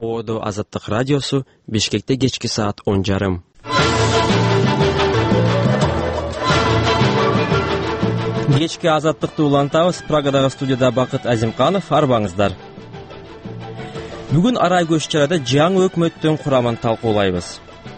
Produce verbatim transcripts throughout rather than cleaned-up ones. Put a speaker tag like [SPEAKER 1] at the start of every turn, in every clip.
[SPEAKER 1] Оодо Азаттык радиосу, Бишкекте кечки саат он жарым. Кечки Азаттыкты улантабыз. Прагадагы студияда Бакыт Азимканов, арбаңыздар. Бүгүн арай көччөрөдө жаңы өкмөттүн курамын талкуулайбыз.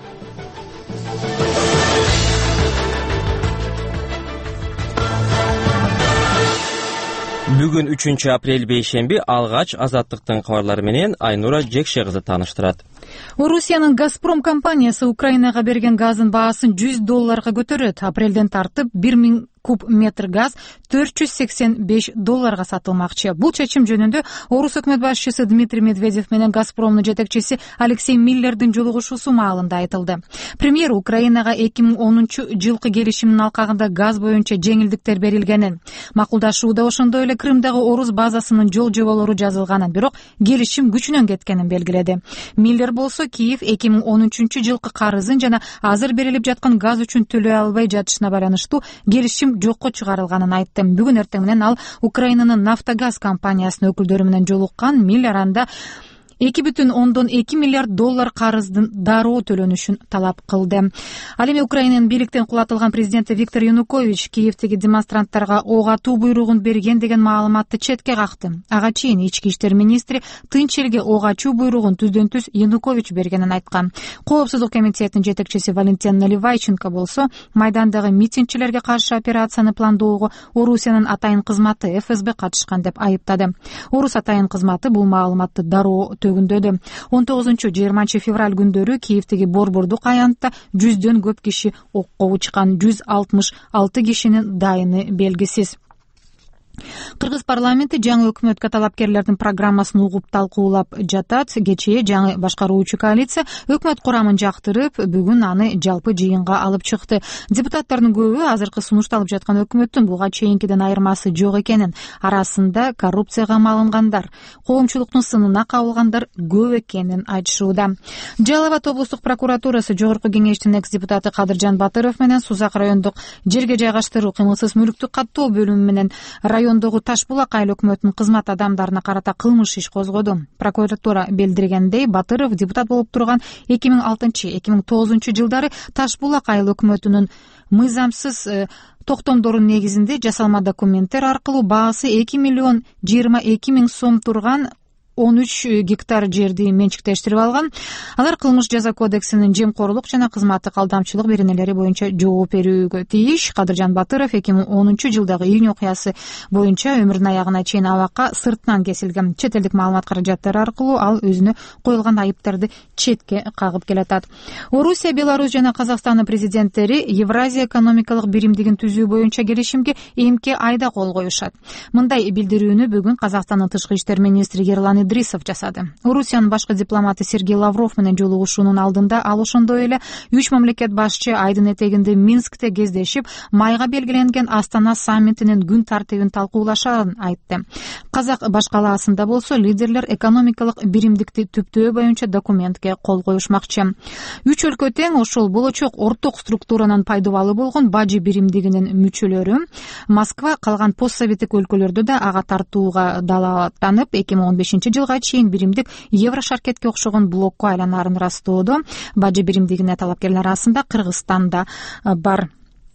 [SPEAKER 1] Бүгүн үчүнчү апрель бейшемби алгач Азаттыктын кабарлары менен Айнура Жекше кызы тааныштырат.
[SPEAKER 2] Орусиянын Газпром компаниясы Украинага берген газын баасын жүз долларга көтөрөт. Апрелден тартып бир миң куб метр газ төрт жүз сексен беш долларга сатылмакчы. Бул чечим жөнүндө Орус өкмөт башчысы Дмитрий Медведев менен Газпромдун жетекчиси Алексей Миллердин жолугушуусу маалында айтылды. Премьер Украинага эки миң онунчу жылкы келишимдин алкагында газ боюнча жеңилдиктер берилгенин, макулдашууда ошондой эле Крымдагы Орус базасынын жол жоболору жазылганын, бирок келишим күчүнөн кеткенин белгиледи. Миллер болсо Киев эки миң он үчүнчү жылкы карызын жана азыр берилип жаткан газ үчүн төлөй албай жатышына байланыштуу келишим жокко чыгарылганын айтты. Бүгүн эртең менен ал Украинанын Нафтогаз компаниясынын өкүлдөрү менен жолуккан. Миллер анда эки бүтүн ондон эки миллиард доллар карыздын дароо төлөнүшүн талап кылды. Ал эми Украинанын бийликтен кулатылган президенти Виктор Янукович Киевдеги демонстранттарга ок атуу буйругун берген деген маалыматты четке какты. Ага чейин ички иштер министри тынч элге ок ачуу буйругун түздөн түз Янукович бергенин айткан. Коопсуздук комитетинин жетекчиси Валентин Наливайченко болсо майдандагы митингчилерге каршы операцияны пландоого Орусиянын атайын кызматы эф эс бэ катышкан деп айыптады. Орус атайын кызматы бул маалыматты дароо төгүндөдү. он тогузунчу жыйырманчы февраль күндөрү Киевдеги Борбордук аянтта жүздөн көп киши окко учкан, жүз алтымыш алты кишинин дайыны белгисиз. Кыргыз парламенти жаңы өкмөткө талапкерлердин программасын угуп талкуулап жатат. Кечээ жаңы башкаруучу коалиция өкмөт курамын жактырып, бүгүн аны жалпы жыйынга алып чыкты. Депутаттардын көбү азыркы сунушталып жаткан өкмөттүн буга чейинкиден айырмасы жок экенин, арасында коррупцияга малынгандар, коомчулуктун сынына кабылгандар көп экенин айтышууда. Жалал Абад облустук прокуратурасы жогорку кеңештин экс-депутаты Кадыржан Батыров менен Сузак райондук жерге жайгаштыруу кыймылсыз мүлктү каттоо бөлүмү менен райондогу Ташбулак айыл өкмөтүнүн кызмат адамдарына карата кылмыш иш козгоду. Прокуратура билдиргендей, Батыров депутат болуп турган эки миң алтынчы эки миң тогузунчу жылдары Ташбулак айыл өкмөтүнүн мыйзамсыз токтомдорунун негизинде жасалма документтер аркылуу баасы эки миллион жыйырма эки миң сом турган он үч гектар жерди менчиктештирип алган. Алар кылмыш жаза кодексинин жемкорлук жана кызматтык алдамчылык беренелери боюнча жооп берүүгө тийиш. Кадыржан Батыров эки миң онунчу жылдагы июнь окуясы боюнча өмүрүнүн аягына чейин абакка сыртынан кесилген. Чет элдик маалымат каражаттары аркылуу ал өзүнө коюлган айыптарды четке кагып келатат. Орусия, Беларусь жана Казакстандын президенттери Евразия экономикалык биримдигин түзүү боюнча келишимге эмки айда кол коюшат. Мындай билдирүүнү бүгүн Казакстандын тышкы иштер министри Ерлан Идрисов жасады. Орусиянын башкы дипломаты Сергей Лавров менен жолугушуунун алдында ал ошондой эле үч мамлекет башчы айдын этегинде Минскте кездешип, майга белгиленген Астана саммитинин күн тартибин талкуулашарын айтты. Казак башкалаасында болсо лидерлер экономикалык биримдикти түптөө боюнча документке кол коюшмакчы. Үч өлкө тең ошол болочок орток структуранын пайдабалы болгон бажы биримдигинин мүчөлөрү. Москва калган постсоветтик өлкөлөрдө да ага тартууга далааттанып, эки миң он бешинчи жылга чейин биримдик Еврошаркетке окшогон блокко айланарын ырастоодо. Бажы биримдигине талапкерлер арасында Кыргызстан да бар.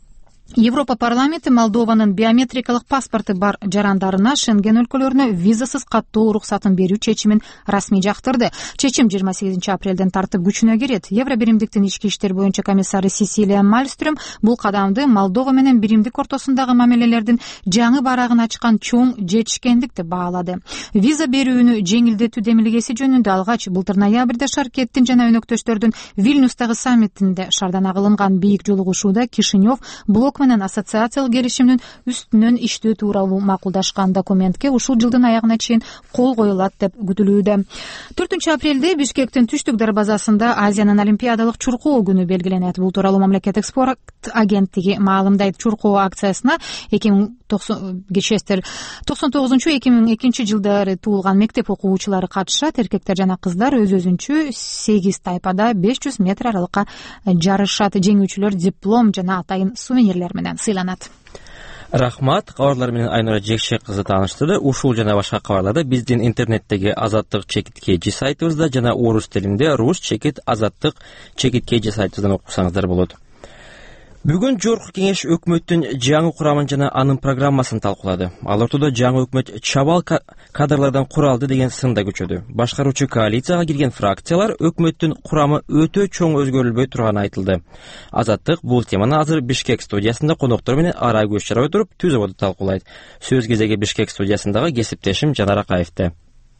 [SPEAKER 2] Европа парламенти Молдованын биометрикалык паспорту бар жарандарына Шенген өлкөлөрүнө визасыз каттоо уруксатын берүү чечимин расмий жактырды. Чечим жыйырма сегизинчи апрелден тартып күчүнө кирет. Евро биримдиктин ички иштер боюнча комиссары Сесилия Мальстрём бул кадамды Молдова менен биримдик ортосундагы мамилелердин жаңы барагын ачкан чоң жетишкендик деп баалады. Виза берүүнү жеңилдетүү демилгеси жөнүндө алгач былтыр ноябрда Шаркеттин жана өнөктөштөрдүн Вильнюстагы саммитинде шардана кылынган бийик жолугушууда Кишинев блок менен ассоциациялык келишимдин үстүнөн иштөө тууралуу макулдашкан документке ушул жылдын аягына чейин кол коюлат деп күтүлүүдө. төртүнчү апрелде Бишкектин түштүк дарбазасында Азиянын олимпиадалык чуркоо күнү белгиленет. Бул тууралуу мамлекеттик спорт агенттиги маалымдайт. Чуркоо акциясына эки миң кечестер токсон тогузунчу эки миң экинчи жылдары туулган мектеп окуучулары катышат. Эркектер жана кыздар өз-өзүнчө сегиз тайпада беш жүз метр аралыкка жарышат. Жеңүүчүлөр диплом жана атайын сувенирлер менен сыйланат.
[SPEAKER 1] Рахмат, кабарлар менен Айнура Жекшек кызы тааныштырды. Ушул жана башка кабарларды биздин интернеттеги Азаттык чекит kg сайтыбызда жана орус тилинде Рус чекит Азаттык чекит kg сайтыбыздан окусаңыздар болот. Бүгүн Жогорку кеңеш өкмөттүн жаңы курамын жана анын программасын талкуулады. Ал ортодо жаңы өкмөт чабал кадрлардан куралды деген сын да көчөдү. Башкаруучу коалицияга кирген фракциялар өкмөттүн курамы өтө чоң өзгөрүлбөй турганы айтылды. Азаттык бул теманы азыр Бишкек студиясында коноктор менен ара көз чарабай туруп түзөбөдү талкуулайт. Сөз кезеги Бишкек студиясындагы кесиптешим Жанар Акаевде.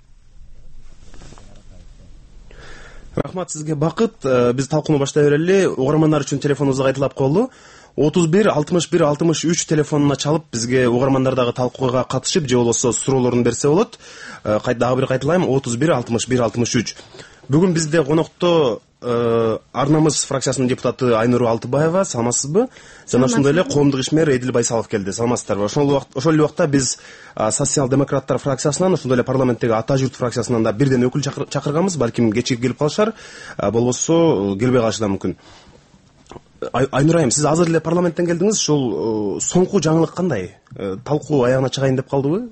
[SPEAKER 3] Рахмат сизге бакыт. Биз талкууну баштай берели. Угармандар үчүн телефонубузду кайталап коелу. отуз бир алтымыш бир алтымыш үч телефонуна чалып бизге угармандар дагы талкууга катышып же болбосо суроолорун берсе болот. Кайта дагы бир кайталайм. отуз бир алтымыш бир алтымыш үч. Бүгүн бизде конокто Арнамыз фракциясынын депутаты Айнура Алтыбаева, саламатсызбы? Жана ошондой эле коомдук ишмер Эдил Байсалов келди. Саламатсыздарбы? Ошол убакта ошол эле убакта биз социал-демократтар фракциясынан, ошондой эле парламенттеги Ата журт фракциясынан да бирден өкүл чакырганбыз. Балким кечиги келип калышар, болбосо келбей калышы да мүмкүн. Айнура айым, сиз азыр эле парламенттен келдиңиз. Ошол соңку жаңылык кандай? Талкуу аягына чыгайын деп калдыбы?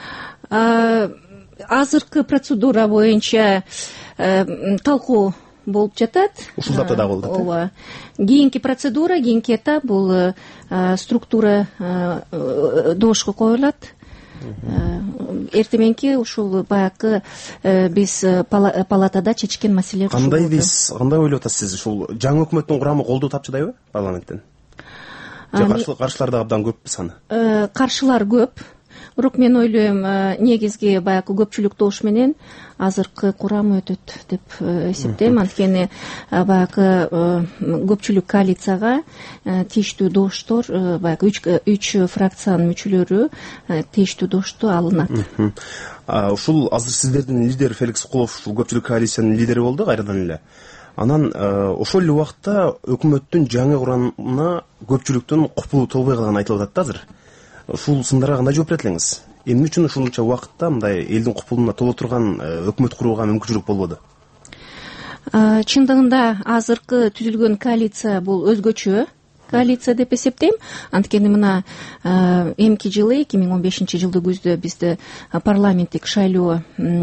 [SPEAKER 4] Азыркы процедура боюнча талкуу болуп жатат.
[SPEAKER 3] Ушул этапта да болду.
[SPEAKER 4] Ооба. Кийинки процедура, кийинки этап бул структура добушка коюлат. Эртеменки ушул баягы биз палатада чечкен маселе.
[SPEAKER 3] Кандай биз, кандай ойлоп атасыз сиз? Ушул жаңы өкмөттүн курамы колдоо тапчыдайбы парламенттен? Же каршылар да абдан көп саны?
[SPEAKER 4] Каршылар көп. Бирок мен ойлойм, негизги баягы көпчүлүк добуш менен азыркы курам өтөт деп эсептейм. Анткени баягы көпчүлүк коалицияга тийиштүү добуштор, баягы үч фракциянын мүчөлөрү тийиштүү добушту алынат.
[SPEAKER 3] Ушул азыр сиздердин лидер Феликс Кулов ушул көпчүлүк коалициянын лидери болду кайрадан эле. Анан ошол эле убакта өкмөттүн жаңы курамына көпчүлүктүн купулу толбой калганы айтылып атат да азыр. Ушул сындарга кандай жооп берет элеңиз? Эмне үчүн ушунча убакытта мындай элдин купулуна толо турган өкмөт курууга мүмкүнчүлүк болбоду?
[SPEAKER 4] Чындыгында азыркы түзүлгөн коалиция бул өзгөчө коалиция деп эсептейм. Анткени мына эмки жылы эки миң он бешинчи жылды күздө бизде парламенттик шайлоо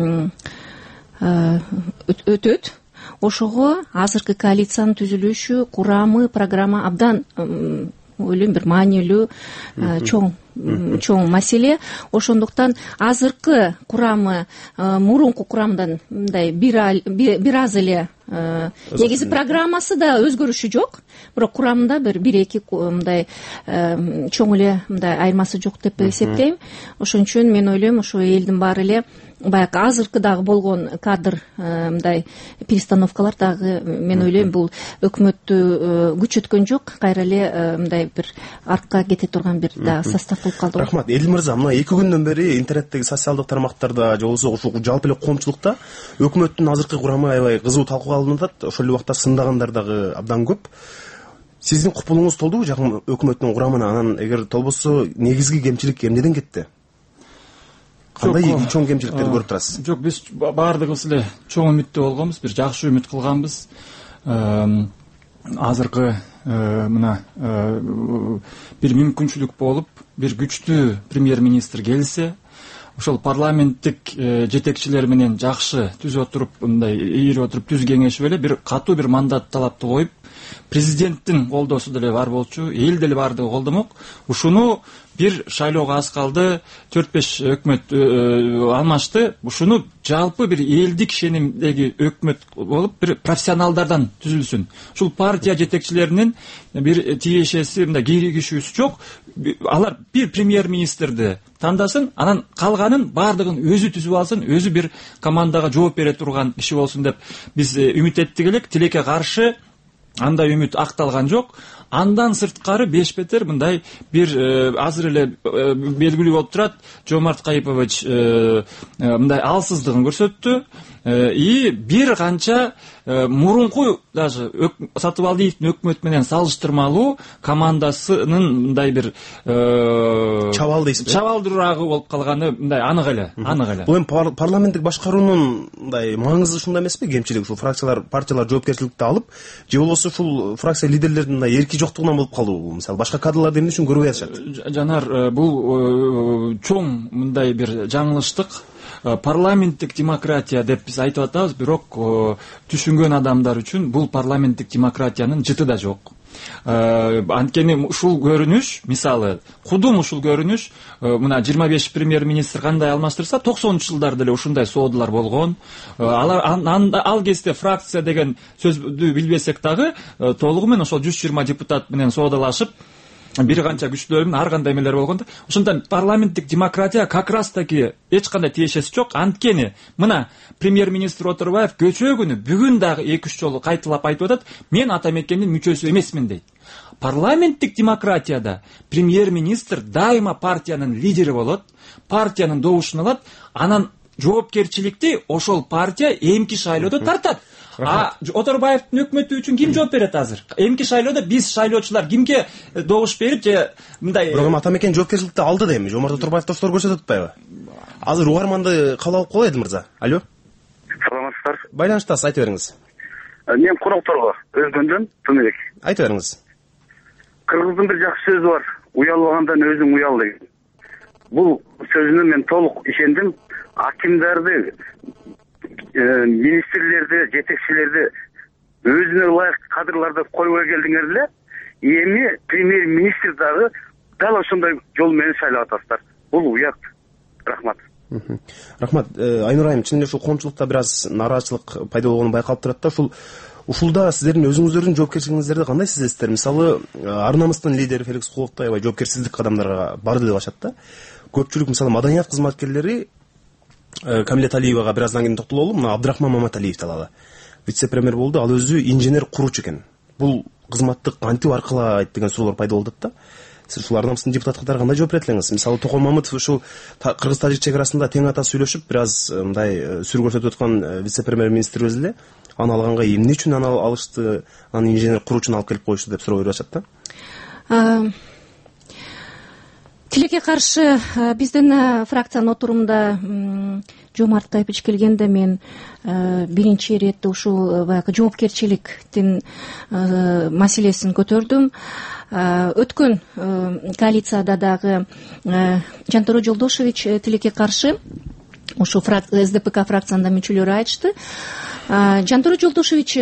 [SPEAKER 4] өтөт. Ошого азыркы коалициянын түзүлүшү, курамы, программа абдан ойлойм бир маанилүү чоң чоң маселе. Ошондуктан азыркы курамы мурунку курамдан мындай бир аз эле негизи программасы да өзгөрүшү жок, бирок курамында бир бир эки мындай чоң эле мындай айырмасы жок деп эсептейм. Ошон үчүн мен ойлойм, ошо элдин баары эле баягы азыркы дагы болгон кадр мындай перестановкалар дагы мен ойлойм бул өкмөттү күчөткөн жок, кайра эле мындай бир артка кете турган бир дагы состав болуп калды.
[SPEAKER 3] Рахмат. Эдил мырза, мына эки күндөн бери интернеттеги социалдык тармактарда же болбосо ушул жалпы эле коомчулукта өкмөттүн азыркы курамы аябай кызуу талкууга алынып атат. Ошол эле убакта сындагандар дагы абдан көп. Сиздин купулуңуз толдубу жакын өкмөттүн курамына? Анан эгер толбосо негизги кемчилик эмнеден кетти? Кандай чоң кемчиликтерди көрүп турасыз?
[SPEAKER 5] Жок, биз баардыгыбыз эле чоң үмүттө болгонбуз, бир жакшы үмүт кылганбыз. Азыркы мына бир мүмкүнчүлүк болуп, бир күчтүү премьер-министр келсе, ошол парламенттик жетекчилер менен жакшы түз отуруп, мындай ийирип отуруп түз кеңешип эле бир катуу бир мандат талапты коюп, президенттин колдоосу деле бар болчу, эл деле бардыгы колдомок. Ушуну бир шайлоого аз калды, төрт беш өкмөт алмашты. Ушуну жалпы бир элдик ишенимдеги өкмөт болуп, бир профессионалдардан түзүлсүн. Ушул партия жетекчилеринин бир тиешеси, мындай киригишүүсү жок. Алар бир премьер-министрди тандасын, анан калганын бардыгын өзү түзүп алсын, өзү бир командага жооп бере турган киши болсун деп биз үмүт эттик элек. Тилекке каршы андай үмүт акталган жок. Андан сырткары беш бетер мындай бир азыр эле белгилүү болуп турат. Жомарт Кайыпович мындай алсыздыгын көрсөттү и бир канча мурунку даже Сатыбалдиевдин өкмөт менен салыштырмалуу командасынын мындай бир
[SPEAKER 3] чабал дейсизби,
[SPEAKER 5] чабалдуураагы болуп калганы мындай анык эле, анык эле.
[SPEAKER 3] Бул эми парламенттик башкаруунун мындай маңызы ушунда эмеспи? Кемчилиги ушул фракциялар, партиялар жоопкерчиликти алып, же болбосо ушул фракция лидерлеринин мындай эрки жоктугунан болуп калуу? Мисалы башка кадрларды эмне үчүн көрбөй атышат?
[SPEAKER 5] Жанар, бул чоң мындай бир жаңылыштык. Парламенттик демократия деп биз айтып атабыз, бирок түшүнгөн адамдар үчүн бул парламенттик демократиянын жыты да жок. Анткени ушул көрүнүш, мисалы кудум ушул көрүнүш, мына жыйырма беш премьер-министр кандай алмаштырса, токсонунчу жылдарда эле ушундай соодулар болгон. Алар ал кезде фракция деген сөздү билбесек дагы толугу менен ошол жүз жыйырма депутат менен соодалашып, бир канча күчтөр менен ар кандай эмелер болгон да. Ошондон парламенттик демократия как раз таки эч кандай тиешеси жок. Анткени мына премьер-министр Отурбаев көчө күнү бүгүн дагы эки үч жолу кайталап айтып атат, мен ата мекендин мүчөсү эмесмин дейт. Парламенттик демократияда премьер-министр дайыма партиянын лидери болот, партиянын добушун алат, анан жоопкерчиликти ошол партия эмки шайлоодо тартат. А Отурбаевдин өкмөтү үчүн ким жооп берет азыр? Эмки шайлоодо биз шайлоочулар кимге добуш берип же мындай?
[SPEAKER 3] Бирок ата мекен жоопкерчиликти алды да эми Жомарт Отурбаев доштор көрсөтүп атпайбы? Азыр угарманды кабыл алып коелу мырза. Алло.
[SPEAKER 6] Саламатсыздар.
[SPEAKER 3] Байланыштасыз, айтып бериңиз.
[SPEAKER 6] Мен конокторго өзгөндөн Тыныбек.
[SPEAKER 3] Айтып бериңиз.
[SPEAKER 6] Кыргыздын бир жакшы сөзү бар. Уялбагандан өзүң уял деген. Бул сөзүнө мен толук ишендим. Акимдерди, министрлерди, жетекчилерди өзүнө ылайык кадрларды койбой келдиңер эле. Эми премьер-министр дагы дал ошондой жол менен шайлап атасыздар. Бул уят. Рахмат.
[SPEAKER 3] Рахмат. Айнур айым, чын эле ушул коомчулукта бир аз нааразычылык пайда болгону байкалып турат да. Ушул ушулда сиздердин өзүңүздөрдүн жоопкерчилигиңиздерди кандай сезесиздер? Мисалы, ар намыстын лидери Феликс Куловтой аябай жоопкерсиздик кадамдарга барды деп атышат да. Көпчүлүк мисалы маданият кызматкерлери Камилет Алиевага бир аздан кийин токтололу, мына Абдрахман Маматалиевди алалы. Вице-премьер болду, ал өзү инженер куруучу экен. Бул кызматты кантип аркылайт деген суроолор пайда болду да. Сиз ушул ар намыстын депутат катары кандай жооп берет элеңиз? Мисалы Токон Мамытов ушул кыргыз-тажик чек арасында тең ата сүйлөшүп, бир аз мындай сүр көрсөтүп аткан вице-премьер-министрибиз эле аны алганга эмне үчүн аны алышты, аны инженер куруучуну алып келип коюшту деп суроо берип атышат да.
[SPEAKER 4] Тилекке каршы биздин фракциянын отурумунда Жомарт Кайпыч келгенде мен биринчи иретте ушул баягы жоопкерчиликтин маселесин көтөрдүм. Өткөн коалицияда дагы Жантуру Жолдошевич тилекке каршы ушу СДПК фракциянын мүчөлөрү айтышты. Жантуру Жолдошевич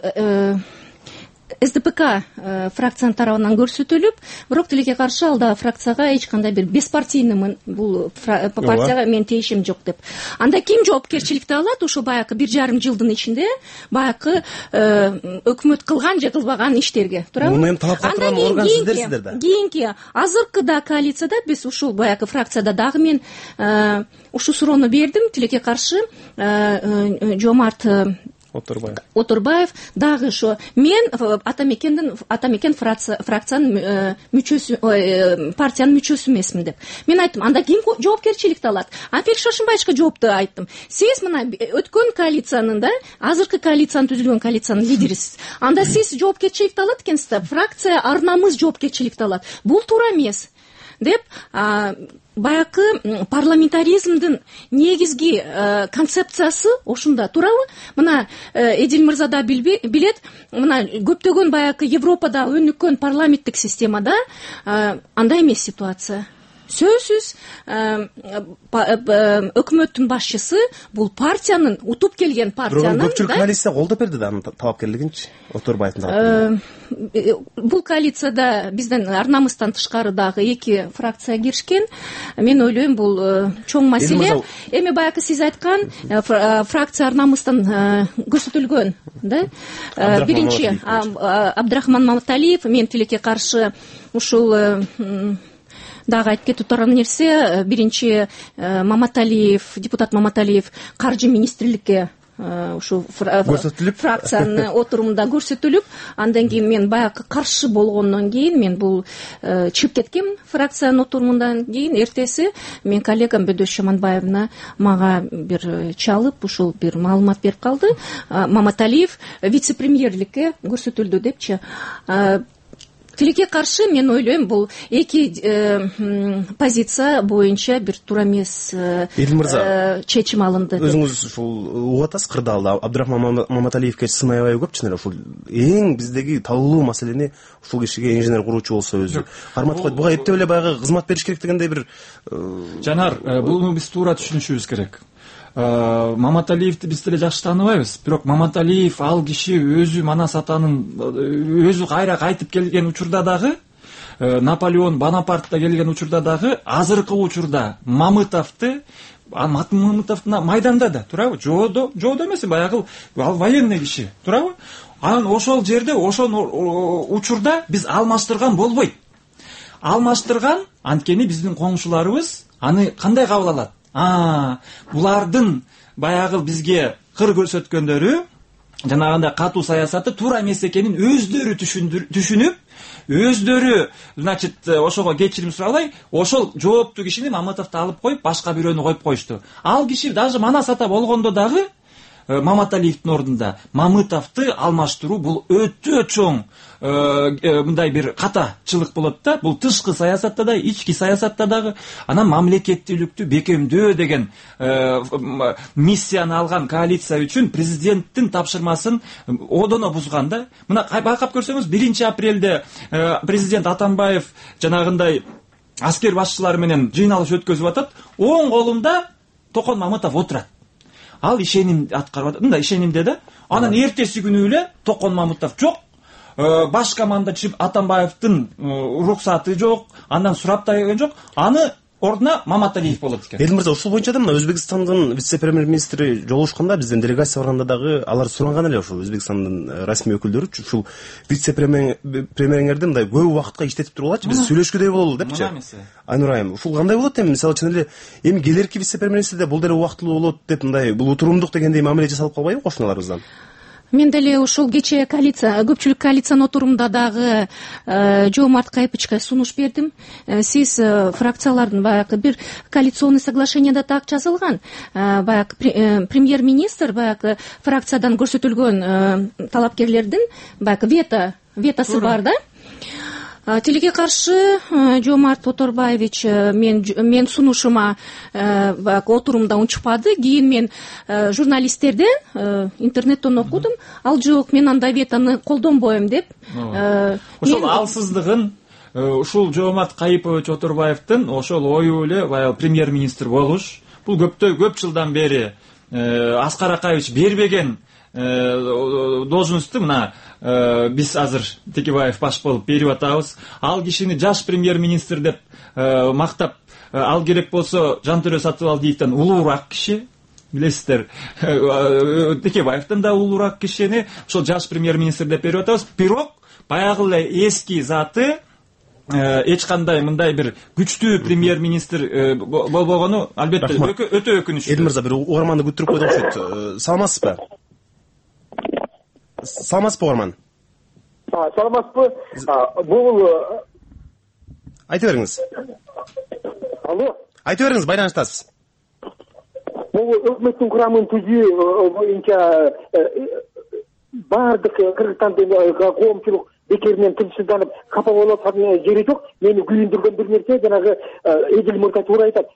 [SPEAKER 4] СДПК фракциянын тарабынан көрсөтүлүп, бирок тилекке каршы алда фракцияга эч кандай бир беспартийный бул партияга мен тиешим жок деп. Анда ким жоопкерчиликти алат? Ошо баягы бир жарым жылдын ичинде баягы өкмөт кылган же кылбаган иштерге, туурабы?
[SPEAKER 3] Муну эми талап кылган орган сиздерсиздер да.
[SPEAKER 4] Кийинки азыркы да коалицияда биз ушул баягы фракцияда дагы мен ушул суроону бердим. Тилекке каршы Жомарт
[SPEAKER 3] Отурбаев.
[SPEAKER 4] Отурбаев дагы ошо мен ата мекендин ата мекен фракциянын мүчөсү, партиянын мүчөсү эмесмин деп. Мен айттым, анда ким жоопкерчиликти алат? Феликс Шошунбаевичке жоопту айттым. Сиз мына өткөн коалициянын да, азыркы коалициянын түзүлгөн коалициянын лидерисиз. Анда сиз жоопкерчиликти алат экенсиз, фракция ар намыс жоопкерчиликти алат. Бул туура эмес деп баягы парламентаризмдин негизги концепциясы ошондо, туурабы? Мына Эдил мырза да билет, мына көптөгөн баягы Европада өнүккөн парламенттик системада андай эмес ситуация. Сөзсүз өкмөттүн башчысы бул партиянын утуп келген партиянын
[SPEAKER 3] да. Көпчүлүк коалиция колдоп берди да аны талапкерлигинчи Отурбаевдин тарапынан.
[SPEAKER 4] Бул коалицияда бизден ар намыстан тышкары дагы эки фракция киришкен. Мен ойлойм бул чоң маселе. Эми баягы сиз айткан фракция ар намыстан көрсөтүлгөн, да? Биринчи Абдрахман Маматалиев, мен тилекке каршы ушул дагы айтып кетип турган нерсе, биринчи Маматалиев, депутат Маматалиев каржы министрликке ушу фракциянын отурумунда көрсөтүлүп, андан кийин мен баягы каршы болгондон кийин мен бул чыгып кеткем фракциянын отурумундан кийин. Эртеси мен коллегам Бөдөш Шаманбаевна мага бир чалып ушул бир маалымат берип калды. Маматалиев вице-премьерликке көрсөтүлдү депчи. Тилекке каршы мен ойлойм, бул эки позиция боюнча бир туура эмес чечим алынды.
[SPEAKER 3] Өзүңүз ушул угуп атасыз, кырдаалда Абдырахман Маматалиевке сын аябай көп чын эле. Ушул эң биздеги талуу маселени ушул кишиге инженер куруучу болсо өзү карматып койду. Буга эптеп эле баягы кызмат бериш керек дегендей бир
[SPEAKER 5] Жанар, буну биз туура түшүнүшүбүз керек. Маматалиевди биз деле жакшы тааныбайбыз, бирок Маматалиев ал киши өзү Манас атанын өзү кайра кайтып келген учурда дагы, Наполеон Бонапартта келген учурда дагы, азыркы учурда Мамытовду Мамытовдун майданда да, туурабы? Жоодо, жоодо эмес, баягы ал военный киши, туурабы? Анан ошол жерде, ошол учурда биз алмаштырган болбойт. Алмаштырган, анткени биздин коңшуларыбыз аны кандай кабыл алат? А, булардын баягы бизге кыр көрсөткөндөрү, жанагындай катуу саясаты туура эмес экенин өздөрү түшүнүп, өздөрү, значит, ошого кечирим сурабай, ошол жооптуу кишини Мамытовду алып коюп, башка бирөөнү коюп коюшту. Ал киши даже Манас ата болгондо дагы Маматалиевдин ордунда Мамытовду алмаштыруу бул өтө чоң мындай бир катачылык болот да. Бул тышкы саясатта да, ички саясатта дагы. Анан мамлекеттүүлүктү бекемдөө деген миссияны алган коалиция үчүн президенттин тапшырмасын одоно бузган да. Мына байкап көрсөңүз, биринчи апрелде президент Атамбаев жанагындай аскер башчылары менен жыйналыш өткөзүп атат. Оң колунда Токон Мамытов отурат. Ал ишеним аткарып атат. Мындай ишенимде да. Анан эртеси күнү эле Токон Мамытов жок. Баш командачы Атамбаевдин уруксаты жок, андан сурап да келген жок. Аны ордуна Маматалиев болот экен.
[SPEAKER 3] Элдин мырза, ушул боюнча да мына Өзбекстандын вице-премьер-министри жолугушканда, бизден делегация барганда дагы алар суранган эле, ушул Өзбекстандын расмий өкүлдөрү ушул вице-премьериңерди мындай көп убакытка иштетип тургулачы, биз сүйлөшкүдөй бололу депчи. Айнур айым, ушул кандай болот эми? Мисалы үчүн эле эми келерки вице-премьер-министрде бул деле убактылуу болот деп мындай бул утурумдук дегендей мамиле жасалып калбайбы кошуналарыбыздан?
[SPEAKER 4] Мен деле ушул кечээ коалиция, көпчүлүк коалициянын отурумунда дагы Жоомарт Кайпычка сунуш бердим. Сиз фракциялардын баягы бир коалиционный соглашениеда так жазылган. Баягы премьер-министр баягы фракциядан көрсөтүлгөн талапкерлердин баягы вето, ветосы бар да. Тилекке каршы Жоомарт Оторбаевич мен мен сунушума баягы отурумда унчукпады. Кийин мен журналисттерден интернеттен окудум. Ал жок, мен андай ветону колдонбойм деп.
[SPEAKER 5] Ошол алсыздыгын ушул Жоомарт Кайыпович Оторбаевдин ошол ою эле баягы премьер-министр болуш, бул көптөй көп жылдан бери Аскар Акаевич бербеген должносту мына биз азыр Текебаев баш болуп берип атабыз. Ал кишини жаш премьер-министр деп мактап, ал керек болсо Жантөрө Сатыбалдиевден улуураак киши, билесиздер. Текебаевден да улуураак кишини ошол жаш премьер-министр деп берип атабыз. Бирок баягы эле эски заты эч кандай мындай бир күчтүү премьер-министр болбогону албетте өтө өкүнүчтүү.
[SPEAKER 3] Элдин мырза, бир угарманды күттүрүп койдук окшойт. Саламатсызбы? Саламатсызбы угарман?
[SPEAKER 7] Саламатсызбы? Бул
[SPEAKER 3] айта бериңиз.
[SPEAKER 7] Алло.
[SPEAKER 3] Айта бериңиз, байланыштасыз.
[SPEAKER 7] Бул өкмөттүн курамын түзүү боюнча баардык Кыргызстандын коомчулук бекеринен тынчсызданып капа болуп аткан жери жок. Мени күйүндүргөн бир нерсе жанагы Эдил мырза туура айтат.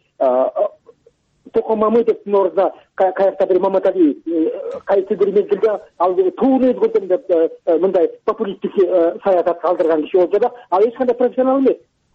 [SPEAKER 7] Токон Мамытовдун ордуна каякта бир Маматалиев кайсы бир мезгилде ал тууну өзгөртөм деп мындай популисттик саясат калтырган киши болсо да, ал эч кандай профессионал эмес.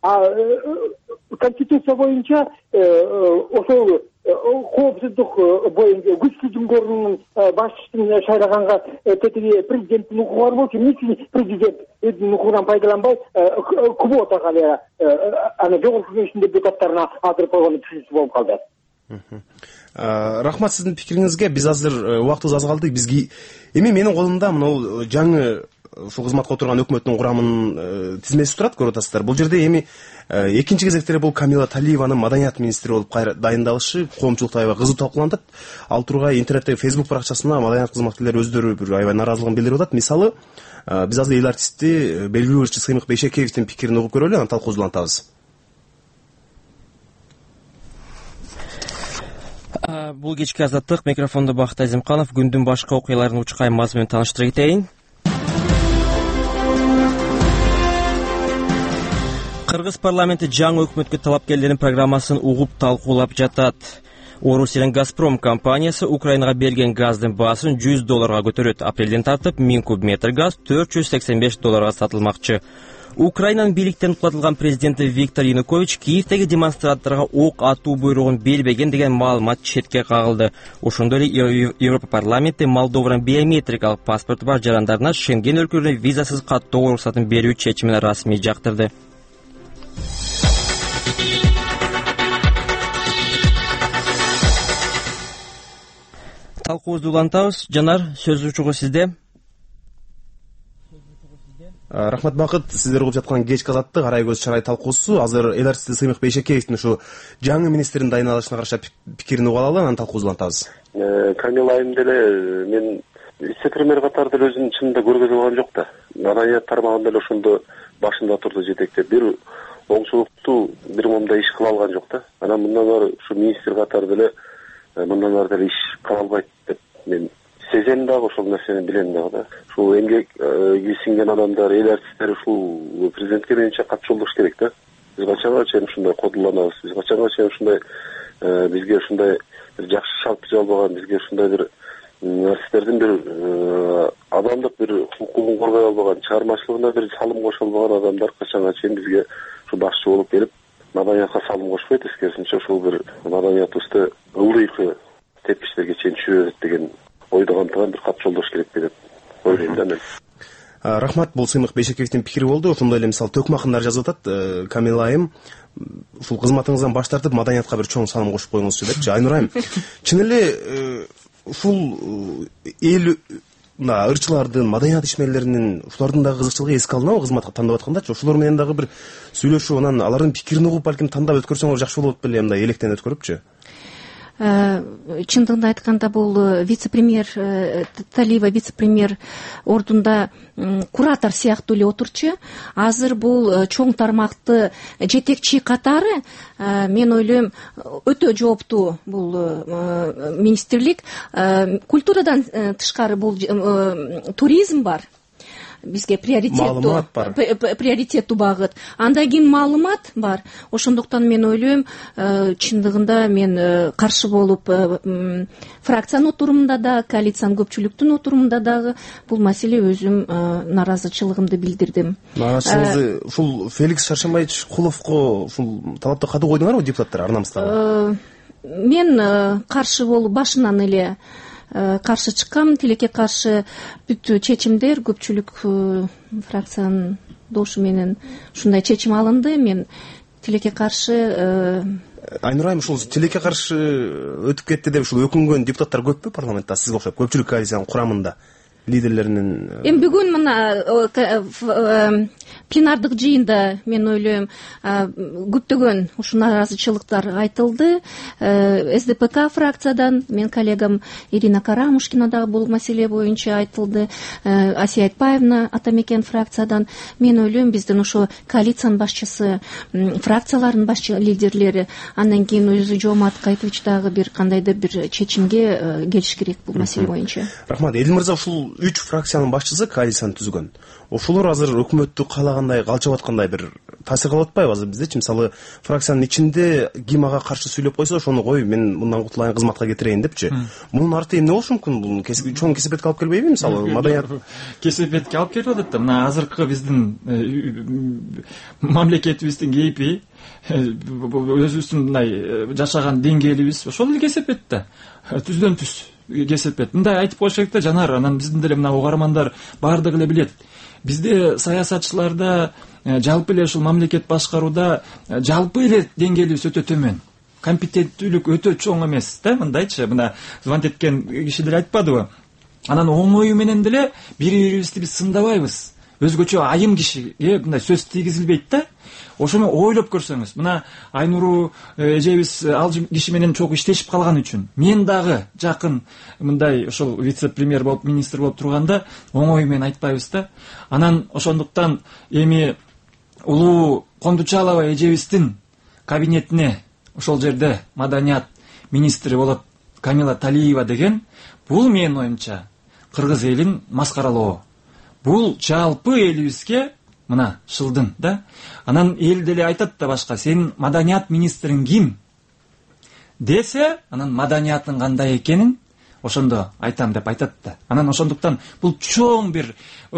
[SPEAKER 7] Конституция боюнча ошол коопсуздук боюнча күчтүү жумгорунун башчысын шайлаганга тетиги президенттин укугу бар болчу, эмне үчүн президент өзүнүн укугунан пайдаланбай квотага эле аны жогорку кеңештин депутаттарына алдырып койгону түшүнүксүз болуп калды.
[SPEAKER 3] Рахмат сиздин пикириңизге. Биз азыр убактыбыз аз калды. Бизге эми менин колумда мына жаңы ушул кызматка отурган өкмөттүн курамынын тизмеси турат, көрүп атасыздар. Бул жерде эми экинчи кезекте бул Камила Талиеванын маданият министри болуп дайындалышы коомчулукта аябай кызуу талкууланат. Ал тургай интернеттеги Facebook баракчасына маданият кызматкерлери өздөрү бир аябай нааразылыгын билдирип атат. Мисалы, биз азыр эл артисти белгилүү ырчы Сыймык Бейшекеевдин пикирин угуп көрөлү, анан талкуубузду улантабыз.
[SPEAKER 1] Бул кечки азаттык, микрофондо Бакыт Азимканов. Күндүн башка окуяларын учкай маз менен тааныштыра кетейин. Кыргыз парламенти жаңы өкмөткө талапкерлердин программасын угуп талкуулап жатат. Орусиянын Газпром компаниясы Украинага берген газдын баасын жүз долларга көтөрөт. Апрелден тартып миң куб метр газ төрт жүз сексен беш долларга сатылмакчы. Украинанын бийликтен кулатылган президенти Виктор Янукович Киевдеги демонстранттарга ок атуу буйругун бербеген деген маалымат четке кагылды. Ошондой эле Европа парламенти Молдованын биометрикалык паспорту бар жарандарына Шенген өлкөлөрүнө визасыз каттоо уруксатын берүү чечимин расмий жактырды. Талкуубузду улантабыз. Жанар, сөз учугу сизде.
[SPEAKER 3] Рахмат Бакыт, сиздер угуп жаткан кечки азаттык арай көз чарай талкуусу. Азыр эл артисти Сыймык Бейшекеевдин ушу жаңы министрин дайындалышына каршы пикирин угуп алалы, анан талкуубузду улантабыз.
[SPEAKER 8] Камила айым деле мен вице-премьер катары деле өзүн чынында көргөзүп алган жок да. Маданият тармагында эле ошондо башында турду жетектеп. Бир оңчулуктуу бир момундай иш кыла алган жок да. Анан мындан ары ушу министр катары деле мындан ары деле иш кыла албайт деп мен сезем дагы, ошол нерсени билем дагы да. Ушул эмгекке сиңген адамдар, эл артисттери ушул президентке менимче катчылдыш керек да. Биз качанга чейин ушундай кодуланабыз, биз качанга чейин ушундай бизге ушундай бир жакшы шарт түзө албаган, бизге ушундай бир артисттердин бир адамдык бир укугун коргой албаган, чыгармачылыгына бир салым кошо албаган адамдар качанга чейин бизге ушу башчы болуп келип маданиятка салым кошпойт, эскерисинче ушул бир маданиятыбызды ылдыйкы тепкичтерге чейин түшүрөт деген ойду камтыган бир кат жолдош керек деп ойлойм да мен.
[SPEAKER 3] Рахмат, бул Сыймык Бейшекеевдин пикири болду. Ошондой эле мисалы Төкмө акындар жазып атат, Камила айым, ушул кызматыңыздан баш тартып маданиятка бир чоң салым кошуп коюңузчу депчи. Айнур айым, чын эле ушул эл мына ырчылардын, маданият ишмерлеринин ушулардын дагы кызыкчылыгы эске алынабы кызматка тандап аткандачы? Ошолор менен дагы бир сүйлөшүп, анан алардын пикирин угуп, балким тандап өткөрсөңөр жакшы болот беле, мындай электен өткөрүпчү?
[SPEAKER 4] Чындыгында айтканда бул вице-премьер Талиева вице-премьер ордунда куратор сыяктуу эле отурчу. Азыр бул чоң тармакты жетекчи катары мен ойлойм өтө жооптуу бул министрлик. Культурадан тышкары бул туризм бар. Бизге приоритеттүү приоритеттүү багыт. Андан кийин маалымат бар. Ошондуктан мен ойлойм, чындыгында мен каршы болуп фракциянын отурумунда да, коалициянын көпчүлүктүн отурумунда дагы бул маселе өзүм нааразычылыгымды билдирдим.
[SPEAKER 3] Нааразычылыгыңызды ушул Феликс Шаршембаевич Куловго ушул талапты катуу койдуңарбы депутаттар арнамыздагы?
[SPEAKER 4] Мен каршы болуп башынан эле каршы чыккам. Тилекке каршы бүт чечимдер көпчүлүк фракциянын дошу менен ушундай чечим алынды. Мен тилекке каршы.
[SPEAKER 3] Айнур айым, ушул тилекке каршы өтүп кетти деп ушул өкүнгөн депутаттар көппү парламентте сизге окшоп? Көпчүлүк коалициянын курамында лидерлеринин. Эми
[SPEAKER 4] бүгүн мына пленардык жыйында мен ойлойм көптөгөн ушул нааразычылыктар айтылды. СДПК фракциядан мен коллегам Ирина Карамушкина дагы бул маселе боюнча айтылды. Асия Айтпаевна Атамекен фракциядан. Мен ойлойм биздин ошо коалициянын башчысы, фракциялардын башчы лидерлери, андан кийин өзү Жомарт Кайтович дагы бир кандайдыр бир чечимге келиш керек бул маселе боюнча.
[SPEAKER 3] Рахмат. Элил мырза, ушул үч фракциянын башчысы коалицияны түзгөн. Ошолор азыр өкмөттү каалагандай калчып аткандай бир таасир кылып атпайбы азыр биздечи? Мисалы, фракциянын ичинде ким ага каршы сүйлөп койсо, ошону кой, мен мындан кутулайын, кызматка кетирейин депчи. Мунун арты эмне болушу мүмкүн? Бул чоң кесепетке алып келбейби? Мисалы, маданият
[SPEAKER 5] кесепетке алып келип атат да. Мына азыркы биздин мамлекетибиздин кейпи, өзүбүздүн мындай жашаган деңгээлибиз ошол эле кесепет да. Түздөн түз кесепет. Мындай айтып коюш керек да, Жанар, анан биздин деле мына угармандар баардыгы эле билет. Бизде саясатчыларда жалпы эле ушул мамлекет башкарууда жалпы эле деңгээлибиз өтө төмөн. компетенттүүлүк өтө чоң эмес да, мындайчы, мына звонить эткен кишилер айтпадыбы, анан оңою менен деле бири бирибизди биз сындабайбыз, өзгөчө айым кишиге мындай сөз тийгизилбейт да. Ошону ойлоп көрсөңүз, мына Айнуру эжебиз ал киши менен чогуу иштешип калган үчүн мен дагы жакын мындай ошол вице-премьер болуп, министр болуп турганда оңой менен айтпайбыз да. Анан ошондуктан эми улуу Кондучалова эжебиздин кабинетине ошол жерде маданият министри болот Камила Талиева деген, бул менин оюмча кыргыз элин маскаралоо. Бул жалпы элибизге мына шылдын да. Анан эл деле айтат да башка, сен маданият министрин ким десе, анан маданиятын кандай экенин ошондо айтам деп айтат да. Анан ошондуктан бул чоң бир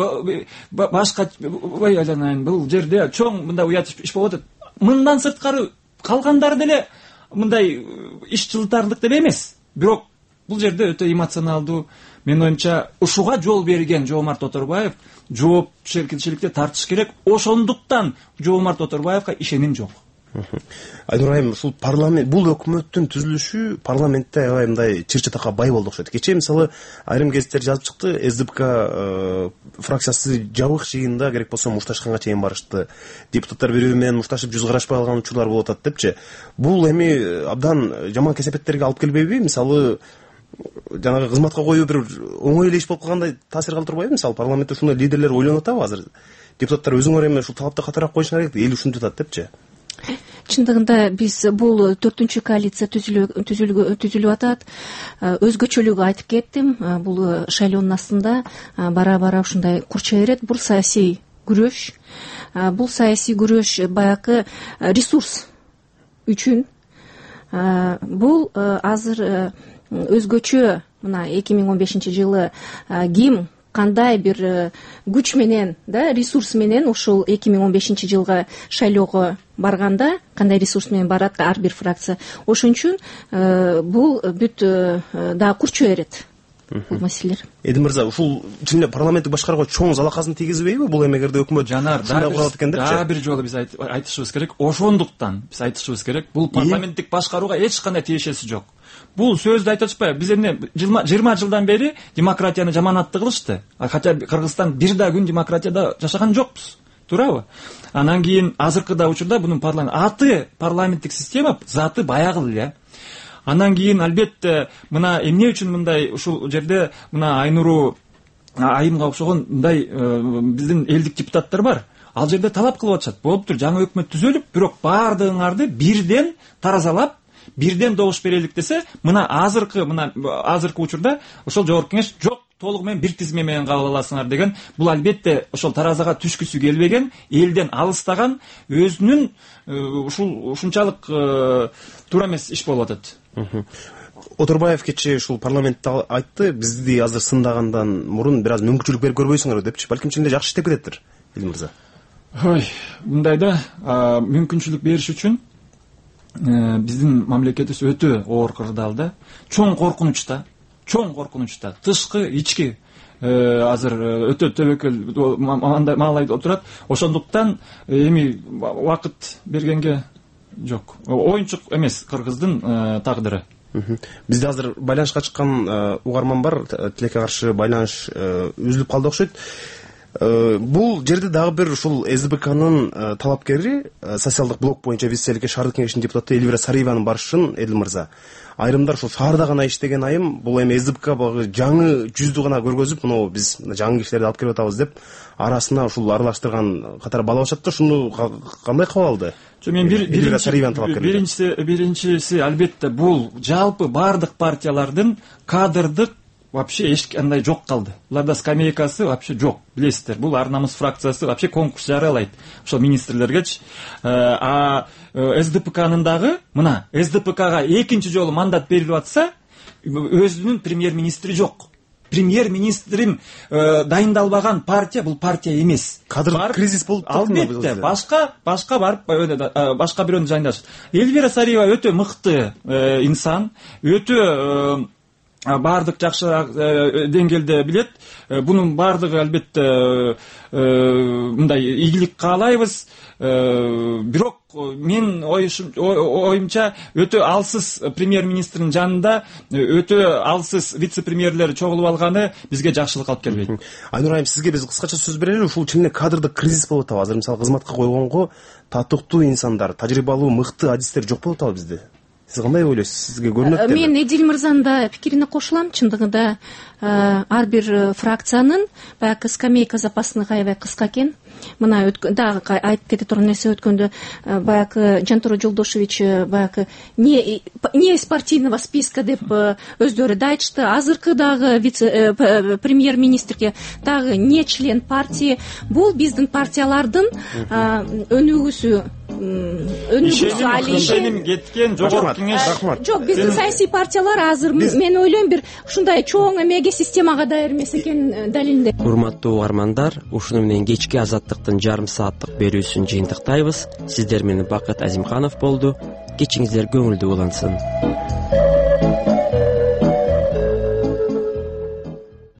[SPEAKER 5] башка ой айланайын, бул жерде чоң мындай уят иш болуп атат. Мындан сырткары калгандары деле мындай иш жылтарлык деле эмес. Бирок бул жерде өтө эмоционалдуу, менин оюмча ушуга жол берген Жоомарт Оторбаев жоопкерчиликти тартыш керек. Ошондуктан Жоомарт Оторбаевга ишеним жок.
[SPEAKER 3] Айнур айым, ушул парламент, бул өкмөттүн түзүлүшү парламентте аябай мындай чыр-чатакка бай болду окшойт. Кечээ мисалы айрым гезиттер жазып чыкты, СДПК фракциясы жабык жыйында керек болсо мушташканга чейин барышты. Депутаттар бири-бири менен мушташып жүз карашпай калган учурлар болуп атат депчи. Бул эми абдан жаман кесепеттерге алып келбейби? Мисалы жанагы кызматка коюу бир оңой эле иш болуп калгандай таасир калтырбайбы? Мисалы парламентте ушундай лидерлер ойлонуп атабы азыр? Депутаттар өзүңөр эми ушул талапты катараак коюшуңар керек, эл ушинтип атат депчи.
[SPEAKER 4] Чындыгында биз бул төртүнчү коалиция түзүлүп атат. Өзгөчөлүгү айтып кеттим. Бул шайлоонун астында бара-бара ушундай курчай берет. Бул саясий күрөш. Бул саясий күрөш баягы ресурс үчүн. Бул азыр өзгөчө мына эки миң он бешинчи жылы ким кандай бир күч менен да, ресурс менен ушул эки миң он бешинчи жылга шайлоого барганда кандай ресурс менен барат ар бир фракция. Ошон үчүн бул бүт дагы курчой берет бул маселелер.
[SPEAKER 3] Эдим мырза, ушул чын парламенттик башкарууга чоң залакасын тийгизбейби бул эмегерде өкмөт
[SPEAKER 5] жанар дагы бир жолу биз айтышыбыз керек. Ошондуктан биз айтышыбыз керек, бул парламенттик башкарууга эч кандай тиешеси жок. Бул сөздү айтып атышпайбы? Биз эмне жыйырма жылдан бери демократияны жаманатты кылышты. Хотя Кыргызстан бир да күн демократияда жашаган жокпуз. Туурабы? Анан кийин азыркыда учурда бунун парламент аты парламенттик система заты баягы эле. Анан кийин албетте мына эмне үчүн мындай ушул жерде мына Айнуру айымга окшогон мындай биздин элдик депутаттар бар. Ал жерде талап кылып атышат. Болуптур, жаңы өкмөт түзөлүп, бирок баардыгыңарды бирден таразалап, бирден добуш берелик десе, мына азыркы мына азыркы учурда ошол жогорку кеңеш жок, толугу менен бир тизме менен кабыл аласыңар деген, бул албетте ошол таразага түшкүсү келбеген, элден алыстаган, өзүнүн ушул ушунчалык туура эмес иш болуп атат.
[SPEAKER 3] Оторбаев кечээ ушул парламентте айтты, бизди азыр сындагандан мурун бир аз мүмкүнчүлүк берип көрбөйсүңөр депчи. Балким чынында жакшы иштеп кететтир, Элим мырза.
[SPEAKER 5] Ой, мындайда мүмкүнчүлүк бериш үчүн биздин мамлекетибиз өтө оор кырдаалда, чоң коркунучта, чоң коркунучта, тышкы, ички азыр өтө төбөкөл маалайда отурат. Ошондуктан эми убакыт бергенге жок. Оюнчук эмес Кыргыздын тагдыры.
[SPEAKER 3] Бизде азыр байланышка чыккан угарман бар, тилекке каршы байланыш үзүлүп калды окшойт. Бул жерде дагы бир ушул СДПКнын талапкери, социалдык блок боюнча вице-спикер шаардык кеңештин депутаты Эльвира Сариеванын барышын, Элим мырза. Айрымдар ушул шаарда гана иштеген айым, бул эми СДПК жаңы жүздү гана көргөзүп, мына биз жаңы кишилерди алып келип атабыз деп, арасына ушул аралаштырган катары балабашат да, шуну кандай кабыл алды?
[SPEAKER 5] Мен биринчиси биринчиси албетте бул жалпы бардык партиялардын кадрдык вообще эч кандай жок калды. Буларда скамейкасы вообще жок, билесиздер. Бул Ар намыс фракциясы вообще конкурс жарыялайт ошол министрлергечи. А СДПКнын дагы мына СДПКга экинчи жолу мандат берилип атса, өзүнүн премьер-министри жок. Премьер-министрин дайындалбаган партия бул партия эмес.
[SPEAKER 3] Кадр кризис болуп турат.
[SPEAKER 5] Албетте, башка башка барып башка бирөөнү жайындаш. Эльвира Сариева өтө мыкты инсан, өтө баардык жакшыраак деңгээлде билет. Бунун баардыгы албетте мындай ийгилик каалайбыз. Бирок мен оюмча өтө алсыз премьер-министрдин жанында өтө алсыз вице-премьерлер чогулуп алганы бизге жакшылык алып келбейт.
[SPEAKER 3] Айнур айым, сизге биз кыскача сөз берели. Ушул чын эле кадрдык кризис болуп атабы? Азыр мисалы кызматка койгонго татыктуу инсандар, тажрыйбалуу, мыкты адистер жок болуп атабы бизде. Сиз кандай ойлойсуз? Сизге көрүнөт?
[SPEAKER 4] Мен Эдил мырзанын да пикирине кошулам. Чындыгында ар бир фракциянын баягы скамейка запасных аябай кыска экен. Мына дагы айтып кете турган нерсе, өткөндө баягы Жантура Жолдошевич баягы не не из партийного списка деп өздөрү да айтышты. Азыркы дагы вице премьер-министрге дагы не член партии. Бул биздин партиялардын өнүгүүсү өнүгүүсү али
[SPEAKER 5] ишеним кеткен жогорку кеңеш.
[SPEAKER 4] Жок, биздин саясий партиялар азыр мен ойлойм бир ушундай чоң эмеге, системага даяр эмес экен далилинде.
[SPEAKER 1] Урматтуу угармандар, ушуну менен кечки азаттыктын жарым сааттык берүүсүн жыйынтыктайбыз. Сиздер менен Бакыт Азимканов болду. Кечиңиздер көңүлдүү улансын.